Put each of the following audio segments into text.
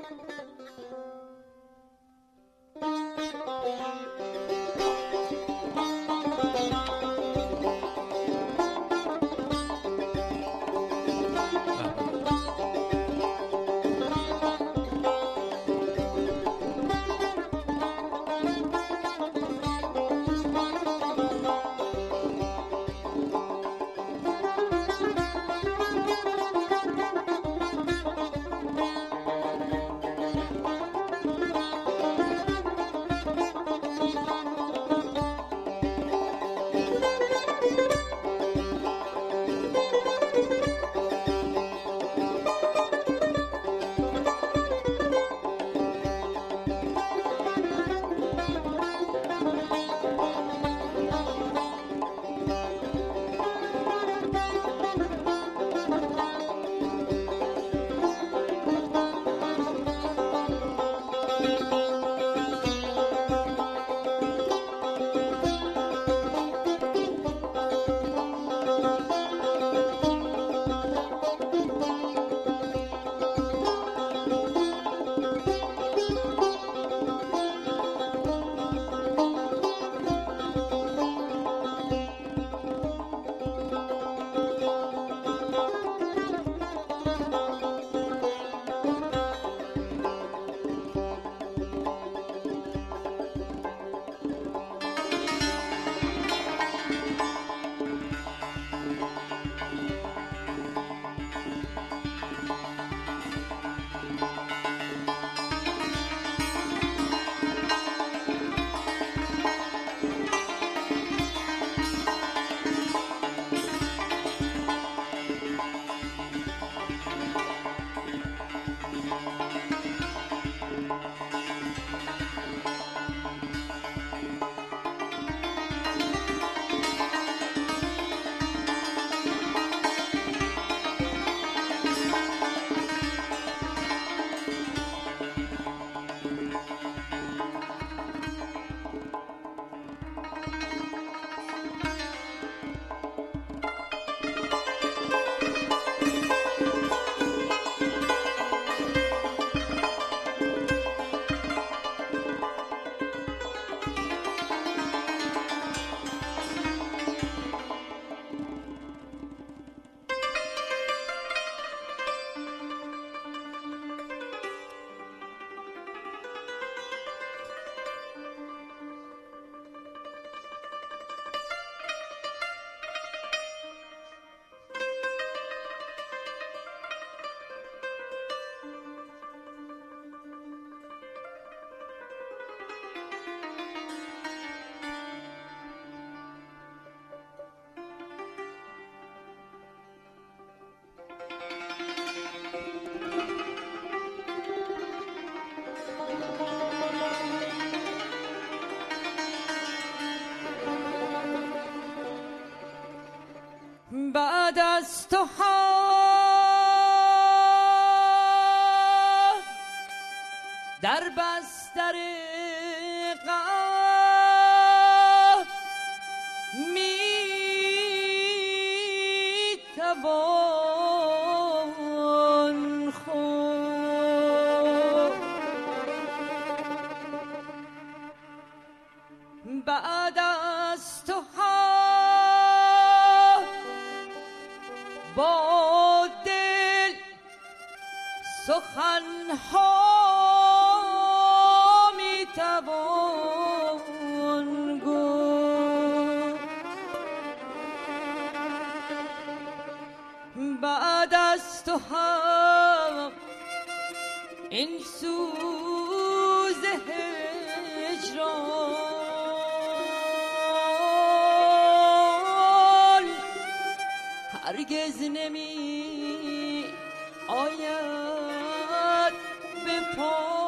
بعد از تو در بستر غم می توان خورد. بعد از تو با دل سخن‌ها می توان گفت. بعد از تو هم این سوز هجران هرگز نمی آید به پایان.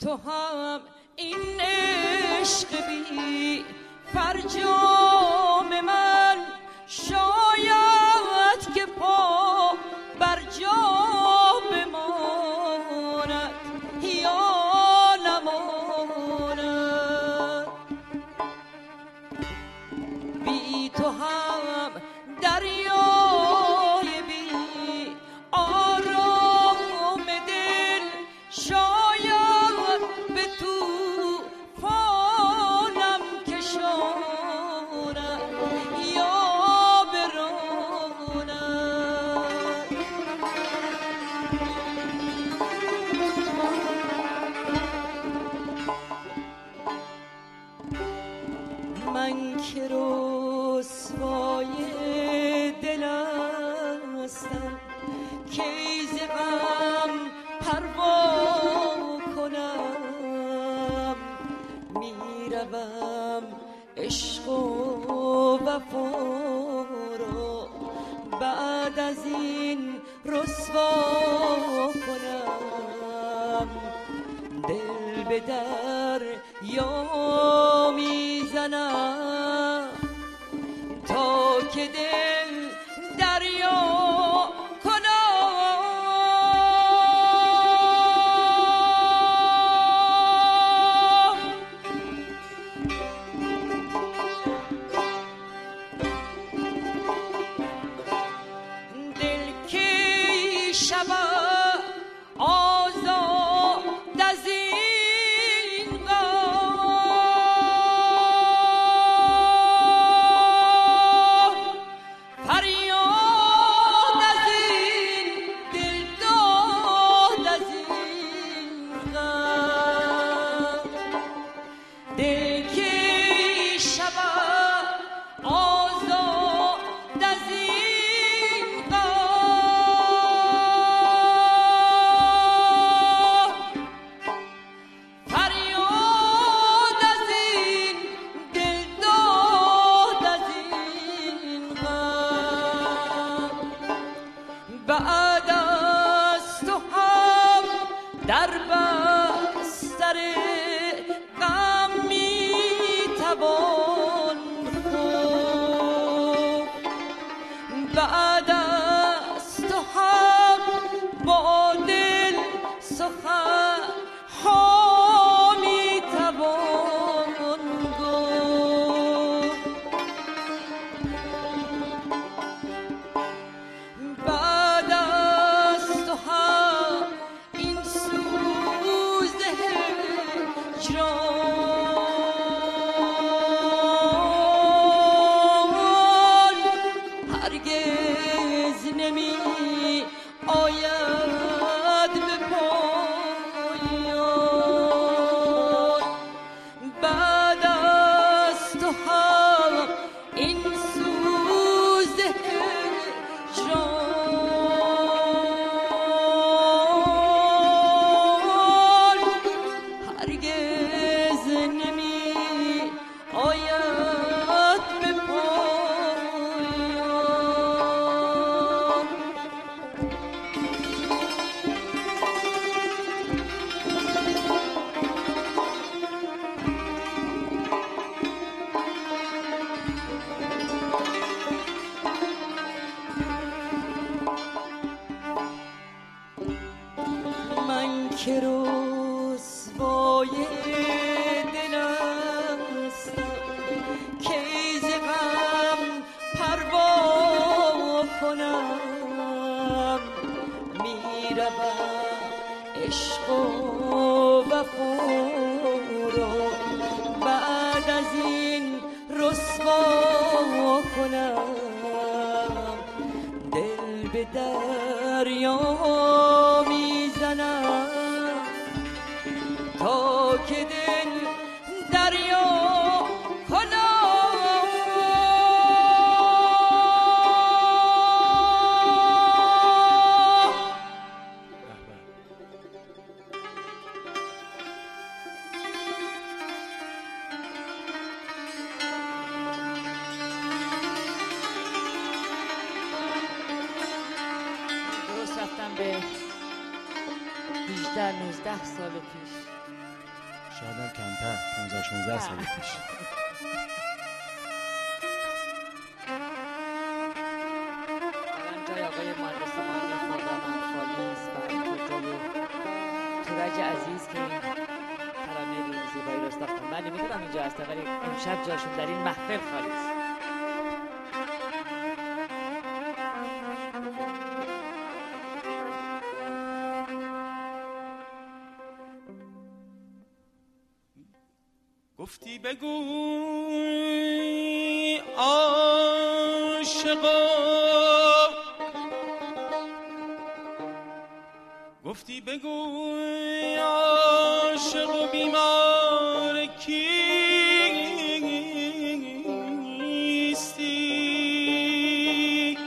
تو هم این عشق بی فرجام من شاید که پا بر جا بماند یا نماند. بی تو هم دریای بی آرام دل شاید به طوفانم کشاند یا براند. من که رسوای دل هستم که ز غم پروا کنم، میروم عشق و وفا را بعد از این رسوا کنم. دل به دریا میزنم تا که دل دریا شود آزاد از این غم، فریاد از این دل داد از این غم. دل که شود آزاد از این بعد از تو هم در بستر غم میتوان خفت. بعد از تو هم با دل سخن ها میتوان گفت. بعد از تو هم این سوز هجران هرگز نمی آید به پایان. بعد از تو هم این سوز هجران هرگز نمی آید به پایان. من که رسوای دل هستم که ز غم پروا کنم، میروم عشق و وفا را بعد از این رسوا کنم. دل به دریا میزنم تا که دل دریا کنم. درست رفتم به 18-19 سال پیش. شاید هم کمتر 15-16 سال پیش. جای آقای مهندس مانی خواندن خالی است و اینطور جای تورج عزیز که این ترانه به این زیبایی رو ساختن. من نمیدونم اینجا هستن ولی امشب جاشون در این محفل خالی است. گفتی بگوی عاشقا، گفتی بگوی عاشق و بیمار کیستی؟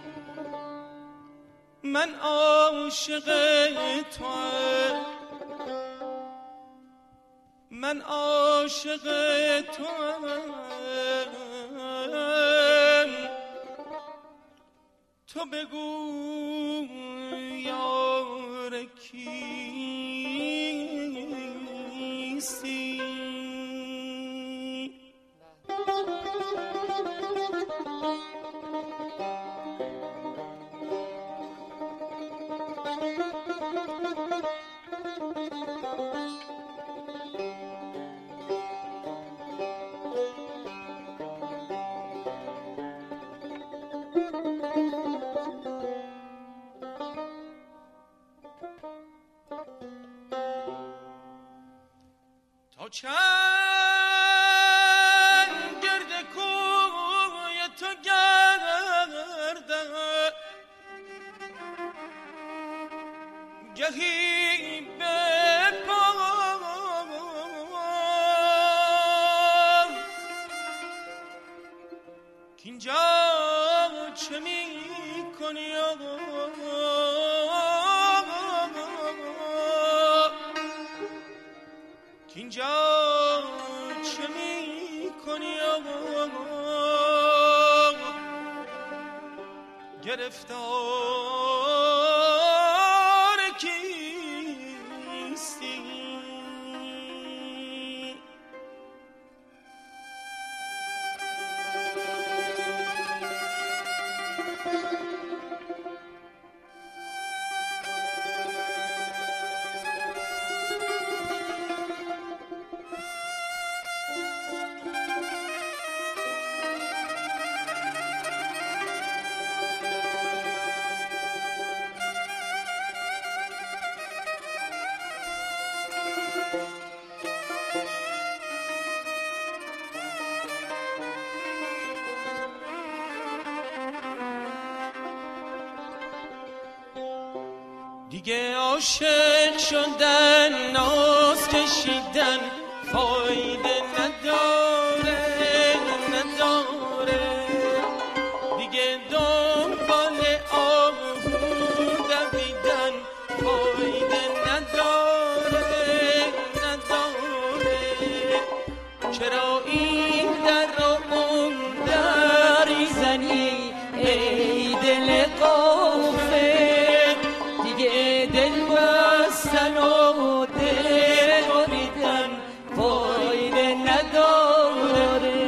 من عاشق توام، من عاشق توام، تو بگو یار کیستی؟ تا چند گرد کوی تو گردم، گهی به پا کینجا چه می کنی؟ کینجا چه می کنی؟ گرفتار کیستی؟ دیگه عاشق شدن، ناز کشیدن فایده نداره، نداره. دیگه دنبال آهو دویدن فایده نداره، نداره. چرا این در رو اون در میزنی ای دل قافل؟ دل بستن و دل بریدن فایده نداره.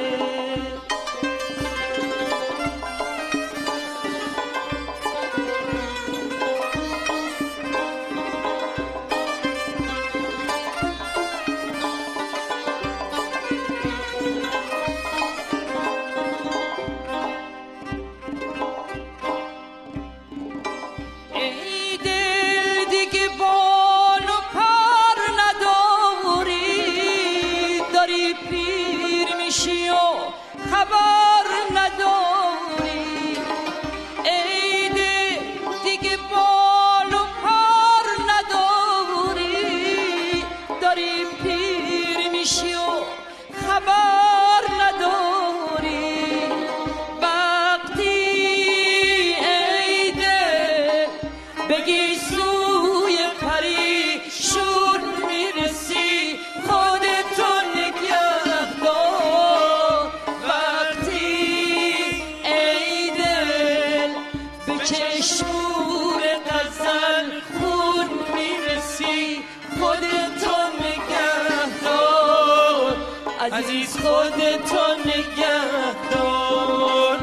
خبر نداری ای دل دیگه بال و پر نداری، داری پیر میشی و خبر نداری. وقتی ای دل بگی سوی پریشون میرسی خودتو نگه دار. چشمور غزل خون میرسی خودتو نگه دار. عزیز خودتو نگه دار.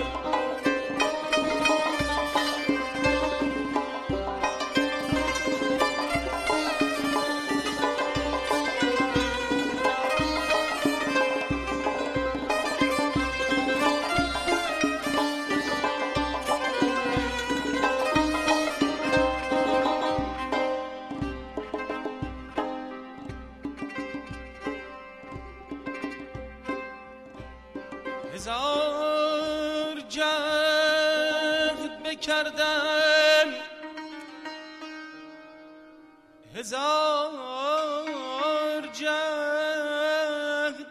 هزار جهد بکردم، هزار جهد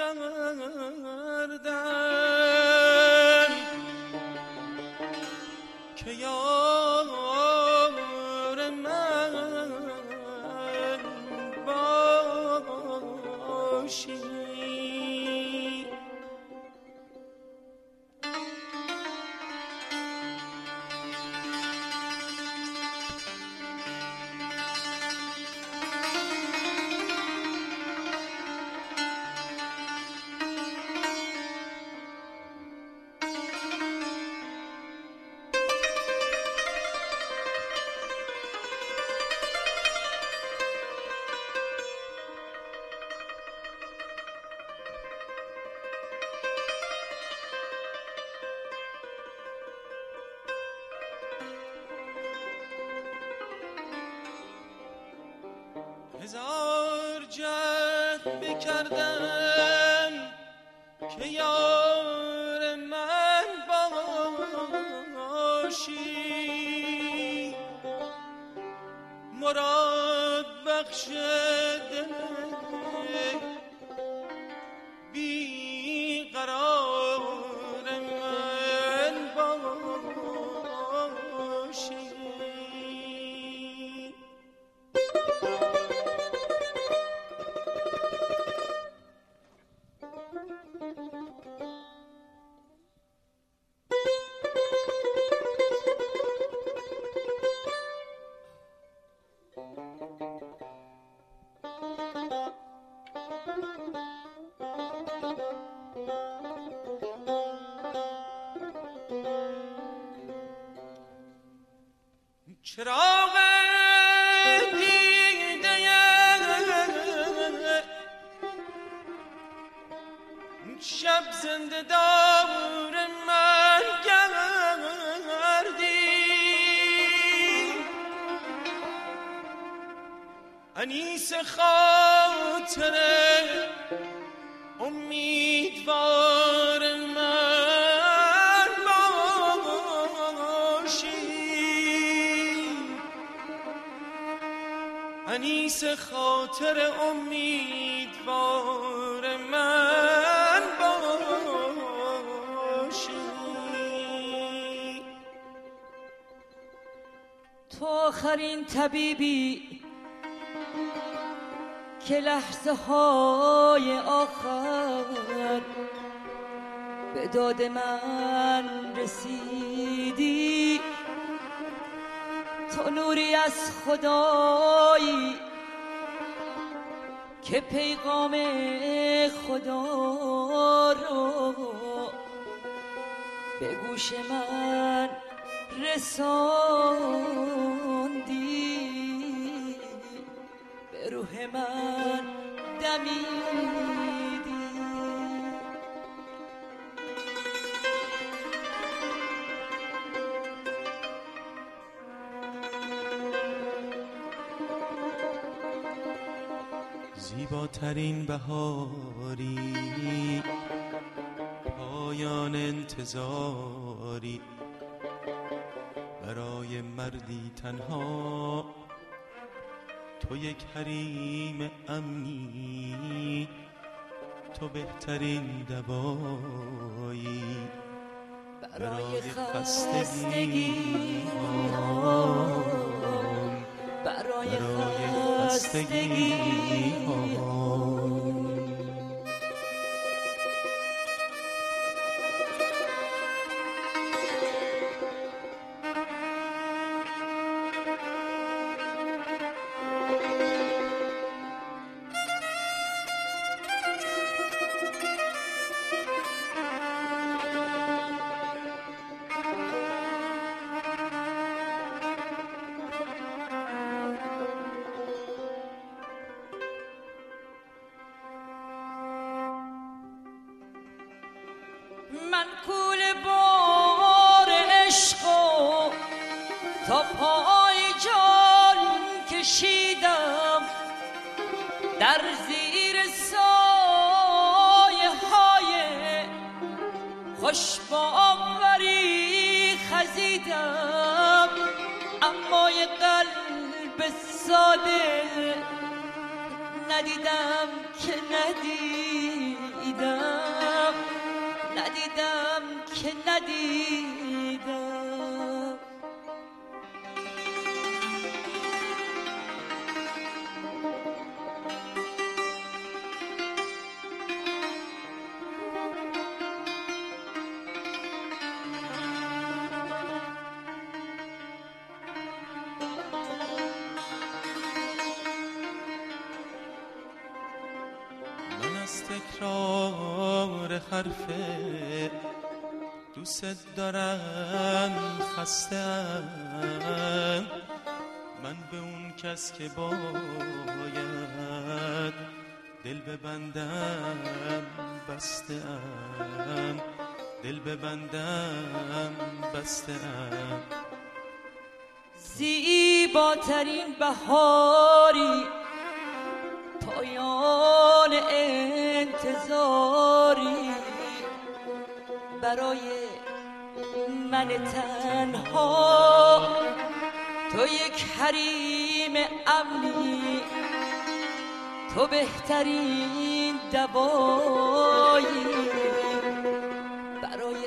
بکردم که یار من باشی. هزار جهد بکردم که یار من باشی، مراد بخش دل بی قرار من باشی. چراغ دیده شب زنده دار من گردی، انیس خاطر امیدوار من باشی، انیس خاطر امیدوار من باشی. تو آخرین طبیبی که لحظه های آخر به داد من رسیدی، تو نوری از خدایی که پیغام خدا رو به گوش من رساندی، به روح من دمیدی. زیباترین بهاری، پایان انتظاری برای مردی تنها، تو یک حریم امنی، تو بهترین دوایی برای خستگی، برای خستگی. من کول بار عشق و تا پای جان کشیدم در زیر سایه های خوش باوری خزیدم، اما یه قلب ساده ندیدم که ندیدم، ندیدم که ندیدم. تکرار حرف دوست دارم خستم، من به اون کس که باید دل ببندم بستم، دل ببندم بستم. زیباترین بهاری پایان انتظاری برای من تنها، تو یک حریم امنی، تو بهترین دوایی برای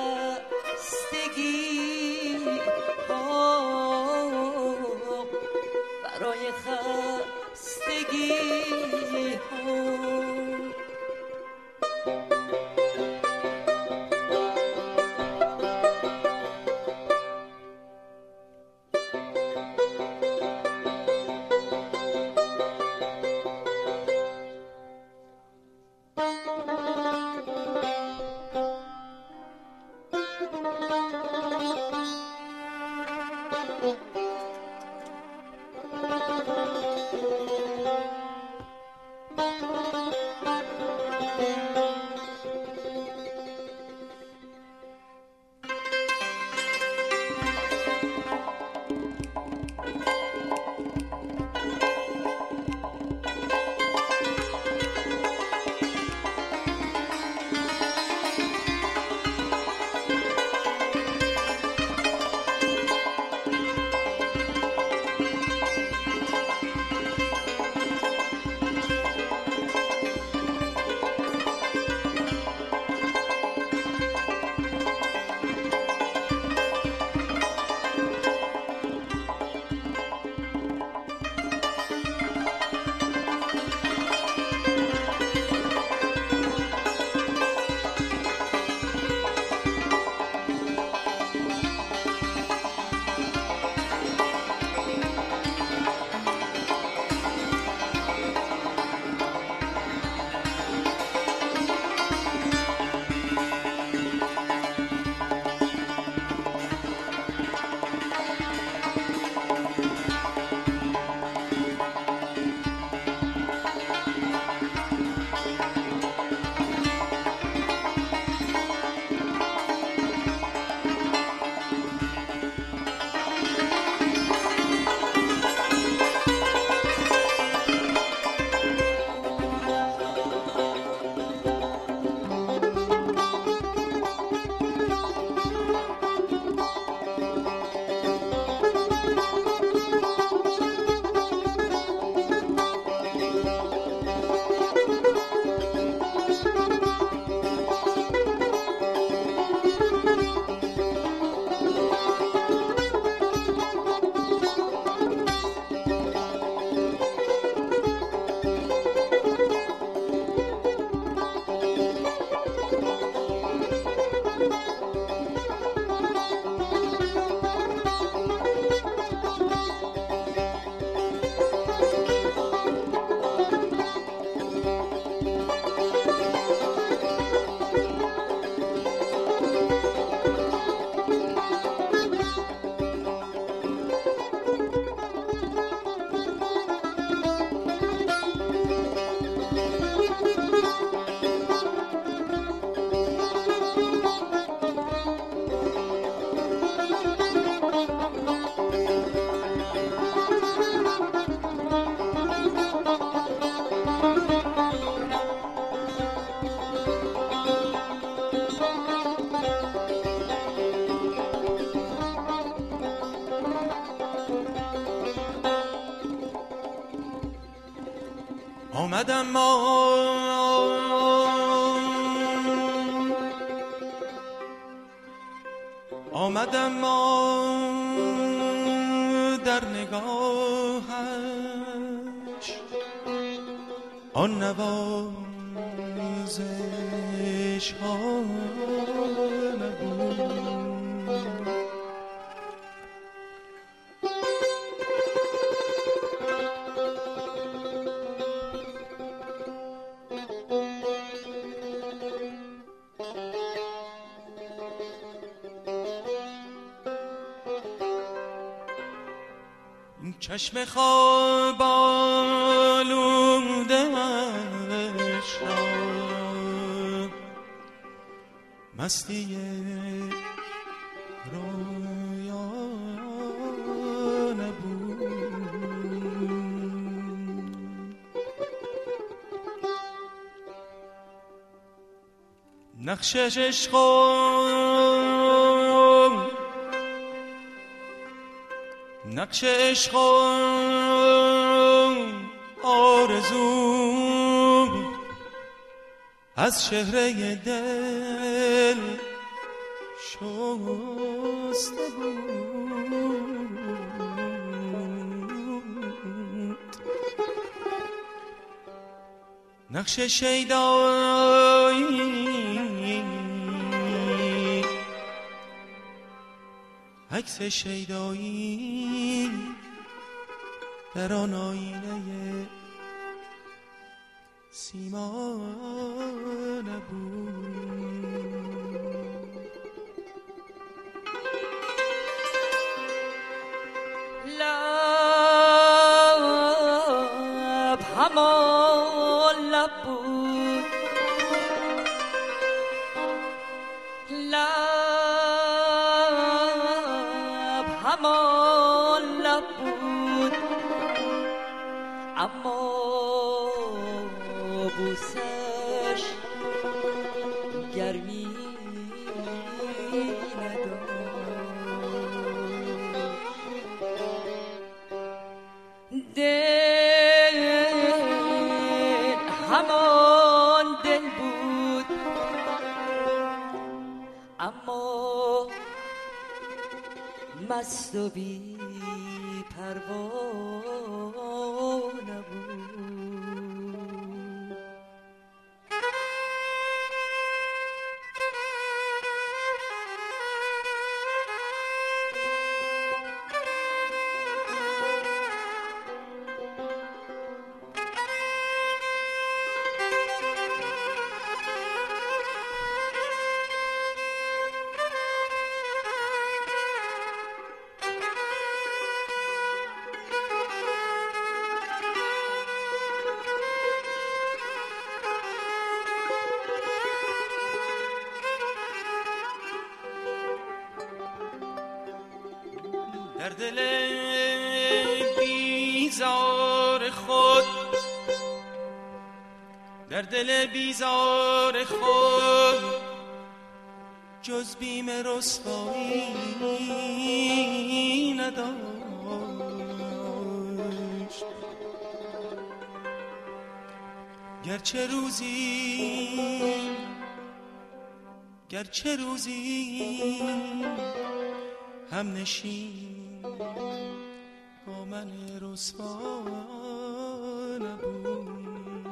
خستگی ها، برای خستگی ها. آمدم ما در نگاهش آن نوازش ها نبود. چشم خواب آلوده‌اش را مستی رویا نبود. نقشش عشق نقش عشق آرزو از چهره دل شسته بود. نقش شیدایی عکس شیدایی در آن آینه سیما نبود. لب همان لب بود، لب همان لب بود، اما بوسش گرمی نداشت. دل همان دل بود، اما مست و بی پروا نبود. در دل بیزار خود، در دل بیزار خود جز بیم رسوایی نداشت. گرچه روزی هم نشین با من رسوا نبود.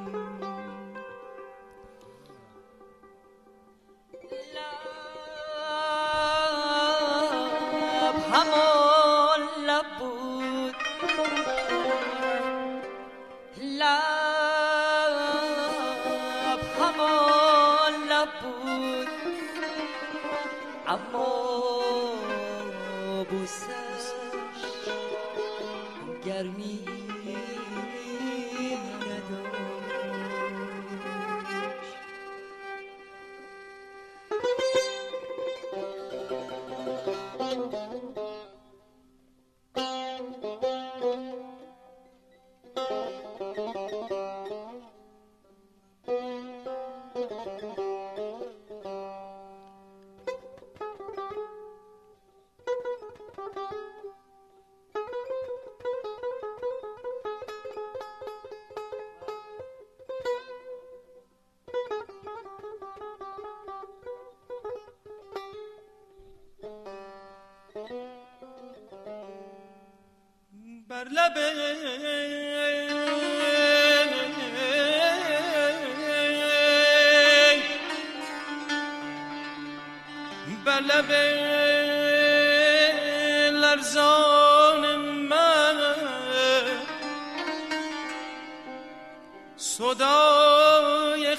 لب همان لب بود، لب همان لب بود، اما بوسش گرمی بر لب لرزان من صدای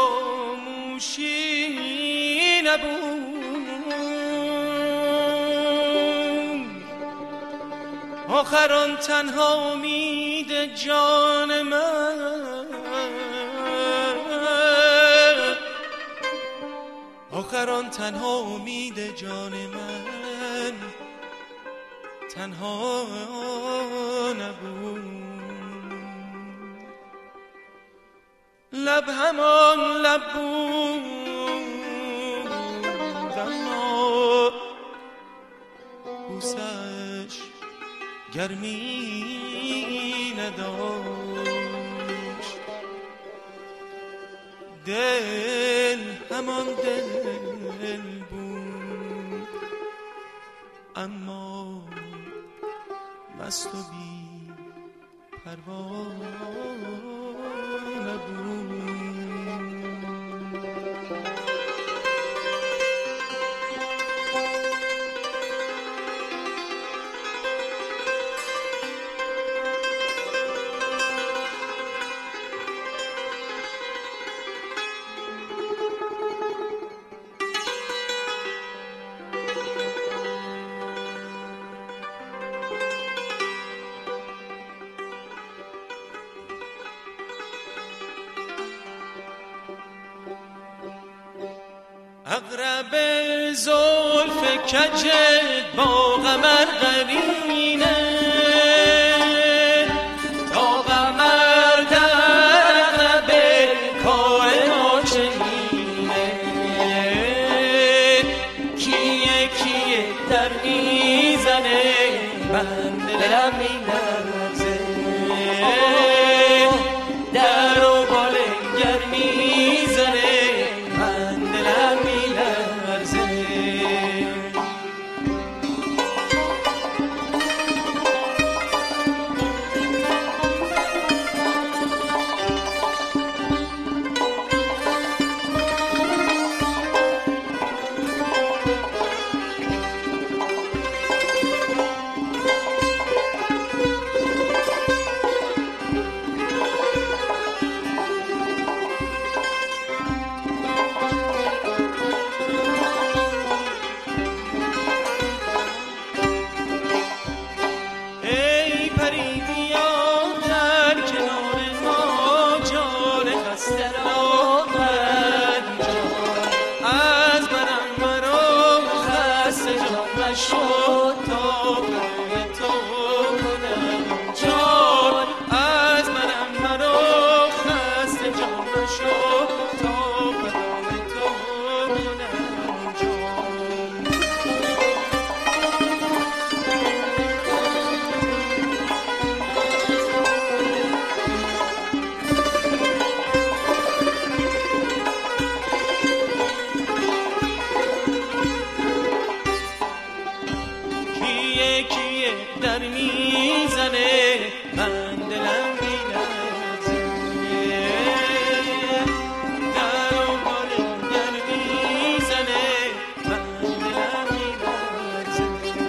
خاموشی نبود، آخر آن تنها امید جان من، آخر آن تنها امید جان من تنها نبود. لب همان لب بود اما بوسش گرمی نداشت. دل همان دل بود اما مست و بی پروا نبود. اقرب زلف کجت با قمر قرینه، تا قمر در عقب کار ما چنینه. کیه کیه در میزنه من دلم میلرزه، در و بالنگر میزنه من دلم میلرزه. در میزنه من دلم میلرزه، در و بالنگر میزنه من دلم میلرزه.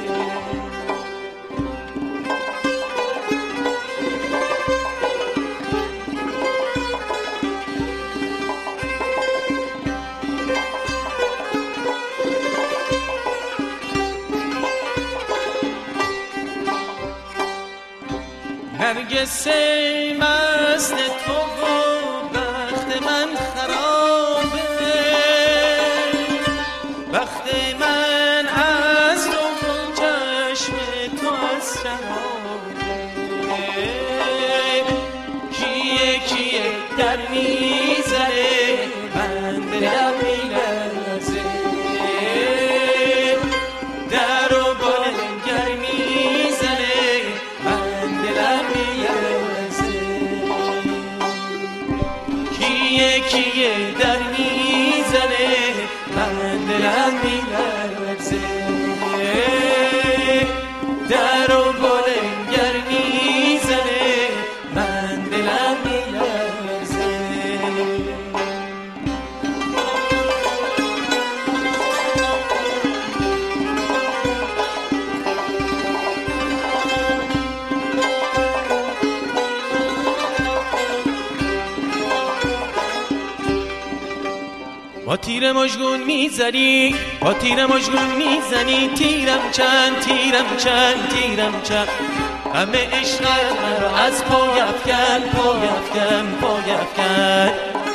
نرگس مست تو و بخت من خرابه، بخت من از تو چشم تو از شرابه. کیه کیه در میزنه من دلم میلرزه، در و بالنگر میزنه من دلم میلرزه. کیه کیه در میزنه من دلم میلرزه، در و بالنگر میزنه با تیر مژگون میزنی با تیر مژگون میزنی تیرم چند تیرم چند تیرم چند همه عشقت مرا از پای افکن پای افکن پای افکن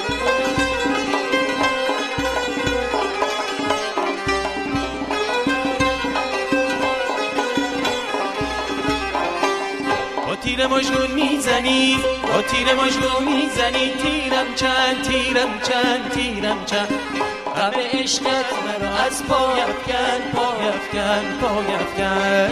با تیر مژگون میزنی با تیر مژگون میزنی تیرم چند تیرم چند تیرم چند همه عشقت مرا از پای افکن پای افکن پای افکن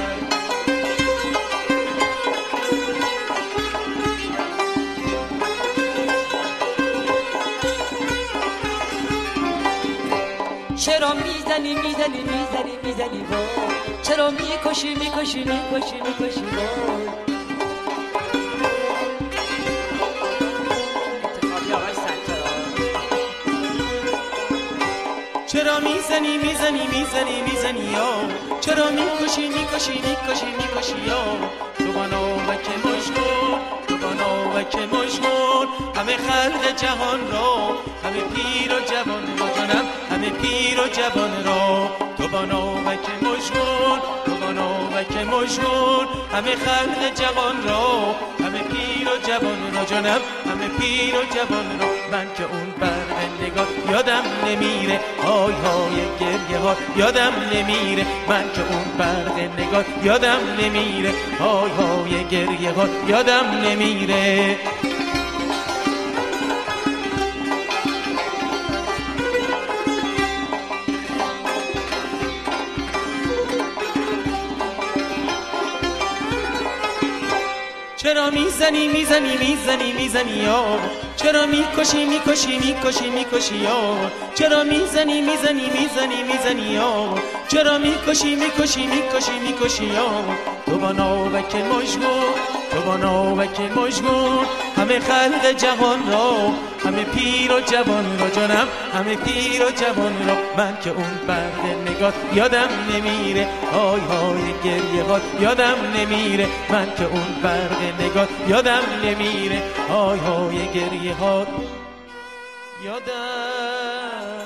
چرا میزنی میزنی میزنی میزنی وای چرا میکشی میکشی میکشی میکشی وای چرا میزنی میزنی میزنی میزنی یا چرا میکشی میکشی میکشی میکشی یا تو با ناوک مژگون تو با ناوک مژگون همه خلق جهان را همه پیر و جوان را جانم همه پیر و جوان را تو با ناوک مژگون تو با ناوک مژگون همه خلق جهان را همه پیر و جوان را جانم همه پیر و جوان را من که اون برق نگاه یادم نمیره های های گریه ها یادم نمیره من که اون برق نگاه یادم نمیره های های گریه ها یادم نمیره چرا میزنی میزنی میزنی میزنی یا چرا میکشی میکشی میکشی میکشی یا چرا میزنی میزنی میزنی میزنی یا چرا میکشی میکشی میکشی میکشی یا تو با ناوک مژگون تو با ناوک مژگون همه خلق جهان را همه پیر و جوان را جانم همه پیر و جوان را من که اون برق نگاه یادم نمیره های های گریه ها یادم نمیره من که اون برق نگاه یادم نمیره های های گریه ها یادم